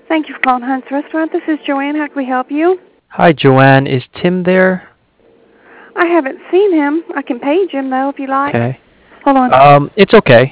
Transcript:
Thank you for calling Hunt's Restaurant. This is Joanne. How can we help you? Hi, Joanne. Is Tim there? I haven't seen him. I can page him, though, if you like. Okay. Hold on. It's okay.